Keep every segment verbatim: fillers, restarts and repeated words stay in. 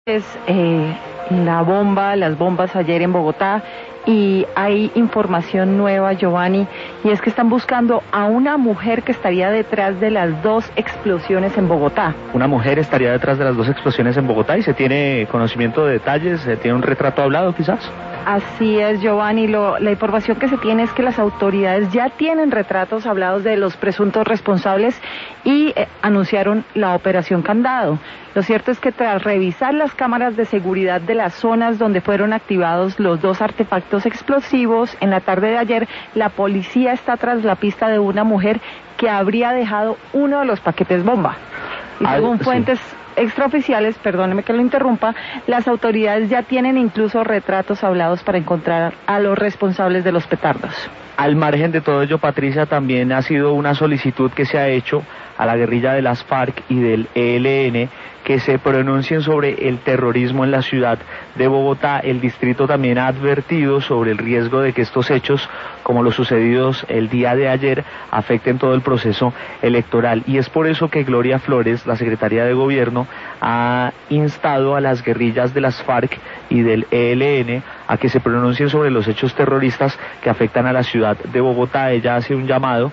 Es eh, la bomba, las bombas ayer en Bogotá, y hay información nueva, Giovanni, y es que están buscando a una mujer que estaría detrás de las dos explosiones en Bogotá. Una mujer estaría detrás de las dos explosiones en Bogotá y se tiene conocimiento de detalles, se tiene un retrato hablado quizás. Así es, Giovanni. Lo, la información que se tiene es que las autoridades ya tienen retratos hablados de los presuntos responsables y eh, anunciaron la operación Candado. Lo cierto es que tras revisar las cámaras de seguridad de las zonas donde fueron activados los dos artefactos explosivos, en la tarde de ayer, la policía está tras la pista de una mujer que habría dejado uno de los paquetes bomba. Y según ah, fuentes sí. extraoficiales, perdóneme que lo interrumpa, las autoridades ya tienen incluso retratos hablados para encontrar a los responsables de los petardos. Al margen de todo ello, Patricia, también ha sido una solicitud que se ha hecho a la guerrilla de las FARC y del E L N que se pronuncien sobre el terrorismo en la ciudad de Bogotá. El distrito también ha advertido sobre el riesgo de que estos hechos, como los sucedidos el día de ayer, afecten todo el proceso electoral. Y es por eso que Gloria Flores, la secretaria de Gobierno, ha instado a las guerrillas de las FARC y del E L N a que se pronuncien sobre los hechos terroristas que afectan a la ciudad de Bogotá. Ella hace un llamado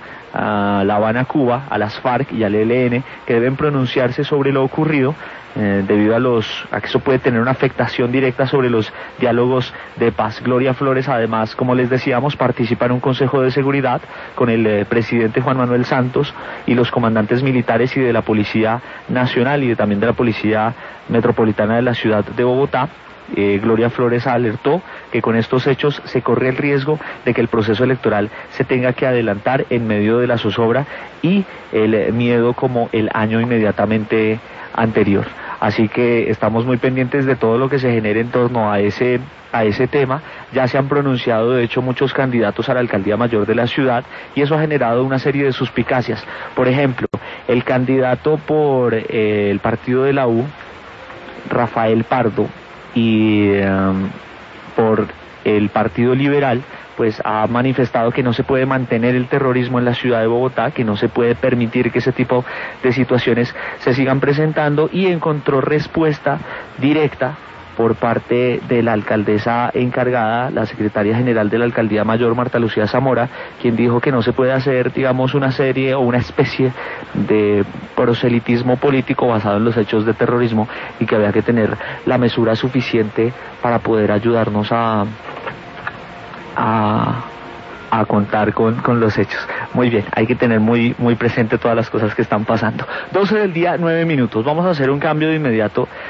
a La Habana, Cuba, a las FARC y al E L N, que deben pronunciarse sobre lo ocurrido, eh, debido a los a que eso puede tener una afectación directa sobre los diálogos de paz. Gloria Flores, además, como les decíamos, participa en un consejo de seguridad con el eh, presidente Juan Manuel Santos y los comandantes militares y de la Policía Nacional y de, también de la Policía Metropolitana de la ciudad de Bogotá. Eh, Gloria Flores alertó que con estos hechos se corre el riesgo de que el proceso electoral se tenga que adelantar en medio de la zozobra y el eh, miedo como el año inmediatamente anterior. Así que estamos muy pendientes de todo lo que se genere en torno a ese a ese tema. Ya se han pronunciado de hecho muchos candidatos a la alcaldía mayor de la ciudad y eso ha generado una serie de suspicacias. Por ejemplo, el candidato por eh, el partido de la U, Rafael Pardo, y um, por el Partido Liberal, pues ha manifestado que no se puede mantener el terrorismo en la ciudad de Bogotá, que no se puede permitir que ese tipo de situaciones se sigan presentando, y encontró respuesta directa por parte de la alcaldesa encargada, la secretaria general de la Alcaldía Mayor, Marta Lucía Zamora, quien dijo que no se puede hacer, digamos, una serie o una especie de proselitismo político basado en los hechos de terrorismo y que había que tener la mesura suficiente para poder ayudarnos a, a, a contar con, con los hechos. Muy bien, hay que tener muy, muy presente todas las cosas que están pasando. doce del día, nueve minutos. Vamos a hacer un cambio de inmediato